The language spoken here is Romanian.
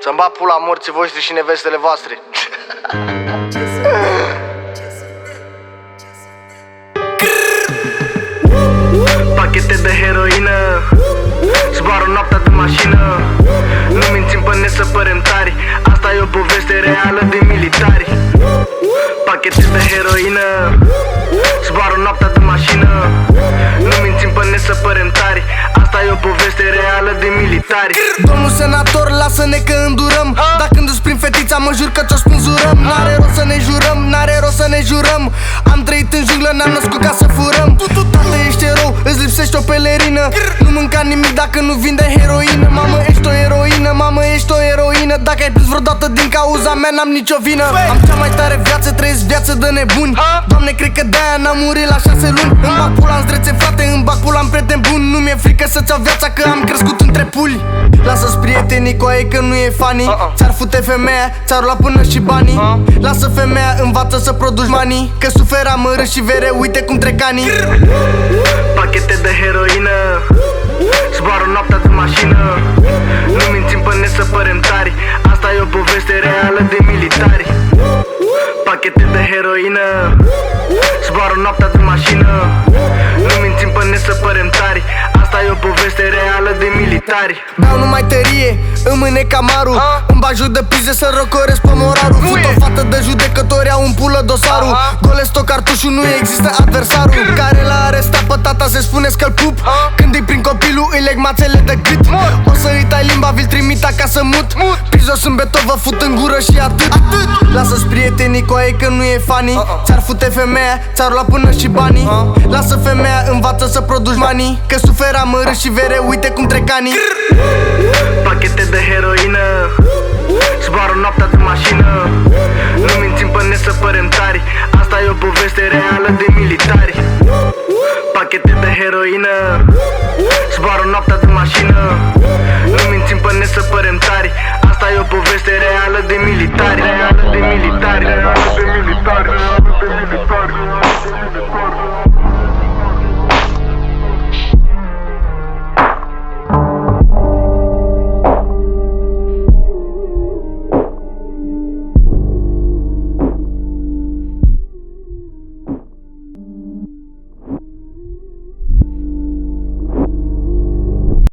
Să-mi bat pula morții voștri și nevestele voastre. Pachete de heroină, zboară noaptea de mașină. Nu mințim până să părem tari, asta e o poveste reală de militari. Pachete de heroină, zboară noaptea de mașină. Nu mințim până să părem tari, asta e o poveste reală de militari. Domnul senator, lasă-ne că îndurăm. Dacă când îți prin fetița mă jur că ți-o spânzurăm. N-are rost să ne jurăm, n-are rost să ne jurăm. Am trăit în junglă, n-am născut ca să furăm. Tată, ești erou, îți lipsește o pelerină. Nu mânca nimic dacă nu vinde heroină. Mamă, ești o eroină, mamă, ești o eroină. Dacă ai plâns vreodată din cauza mea, n-am nicio vină. Am cea mai tare viață, trăiesc viață de nebuni. Doamne, cred că de-aia n-am murit la 6 luni. Îmi bag pula în zdrețe, frate, îmi bag pula în prieten bun. Nu mi-e frică să-ți iau viața că am crescut între puli. Lasă-ți prietenii cu aia că nu e funny. Ți-ar fute femeia, ți-ar lua până și banii. Lasă femeia, învață să produci banii. Că suferi amărât și vere, uite cum trec anii. Pachete de heroină, zboară noaptea de mașină. Nu mințim până să părem tari, asta e o poveste reală de militari. Pachete de heroină, zboară noaptea de mașină. Nu mințim până să părem tari, asta e o poveste reală de militari. Beau numai tărie, îmi mâne camaru. Îmi bag joc de pize să răcoresc pe morarul. Fut o fată de judecători, au în pulă dosarul. Golesc-o cartușul, nu există adversarul. Care l-a arestat pe tata, se spune că-l pup. Când îi prind copilul, îi leg mațele de gât. O să îi tai limba, vi-l trimit acasă mut. Prizos în beton, vă fut în gură și atât. Lasă-ți prietenii cu aia că nu e funny. Ți-ar fute femeia, ți-ar lua până și banii. Lasă femeia, învață să produci banii. Că suferi amărât și vere, uite cum trec anii. Pachete de heroină, zboară noaptea de mașină. Nu mințim până să părem tari, asta e o poveste reală de militari. Pachete de heroină, zboară noaptea de mașină. Nu mințim până să părem